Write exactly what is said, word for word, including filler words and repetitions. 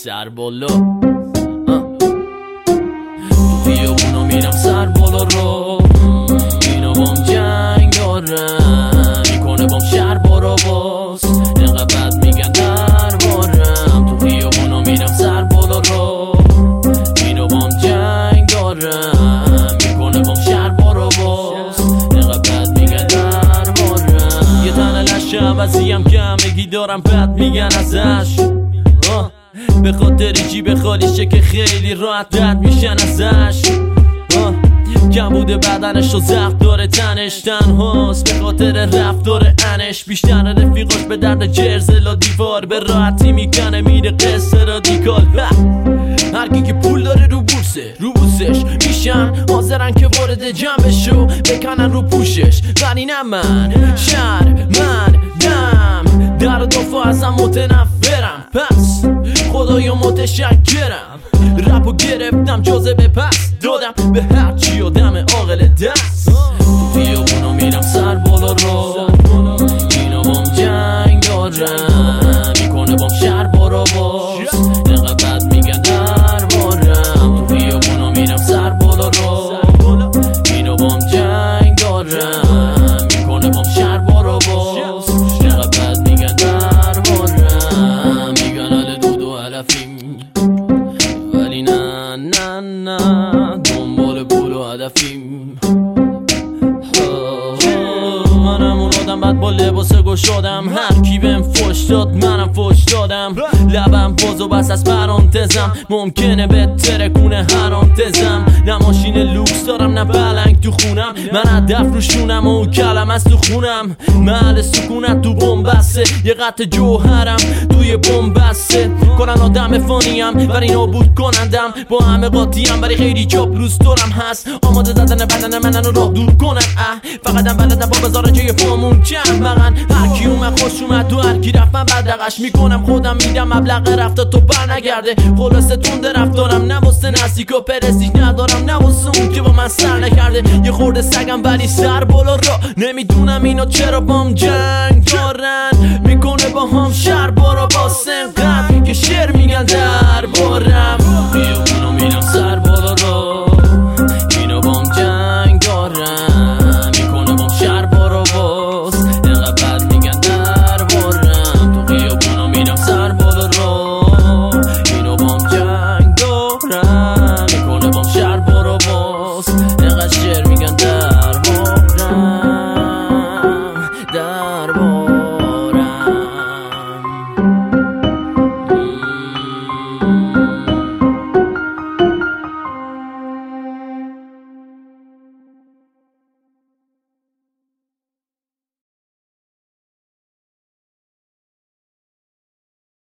سر بالا توی اونو میرم سر بالا رو اینا بام جنگ دارم میکنه بام شر بارا باز اینقدر بد میگن در بارم توی اونو میرم سر بالا رو اینا بام جنگ دارم میکنه بام شر بارا باز اینقدر بد میگن در بارم یه تنه لشه عوضیم که همگی دارم بد میگن ازش به خاطر جیب خالیشه که خیلی راحت درد میشن ازش کم بوده بدنش و زخم داره تنش تنهاست به خاطر رفتار انش بیشتر رفیقاش به درد جرزلا دیوار به راحتی میکنه میره قصه رادیکال هرکی که پول داره رو بورسه رو بورسش میشن حاضرن که وارد جمعشو بکنن رو پوشش ولی نه من شر من دم در و دافع ازم متنفرم پس خدایا متشکرم رپو گرفتم جاذبه پس دادم به هرچی آدم عاقل دست توی اونو میرم سر بالا رو اینا بام جنگ دارم میکنه بام شر بارا باز اینقدر بد میگن در بارم توی اونو میرم سر بالا رو اینا بام جنگ دارم میکنه بام شر بارا باز اینقدر بد میگن در بارم میگن هل دود و علفیم ولی نه نه نه دنبال پول و هدفیم منم اون آدم بد با لباس گشادم هر کی بهم فوش داد منم فوش دادم لبم باز و بس از پرانتزم ممکنه بهتره کنه هرانتزم نه ماشین لوکس دارم نه بلنگ تو خونم من هدف رو شونم و کلم از تو خونم محل سکونت تو بومبسته یه قطع جوهرم توی بومبسته کنن آدم فانیم ولی نابود کنندم با همه قاطیم ولی خیلی چاپلوس دارم هست آماده زدن بدن منن رو راه دور کنن اه فقط بلدم با بذارن که یه فامون چند مغن هرکی اومد خوش اومد و هرکی رفت من بدقش میکنم خودم میدم مبلغ رفته تو بر نگرده خلاصه تونده رفتارم نه واسه نزدیک و پرستیج ندارم نه واسه اون که با من سر نکرده یه خورده سگم ولی سر بالا را نمیدونم اینا چرا بام جنگ دارن میکنه با هم شر بارا با سنقدر که شعر میگن در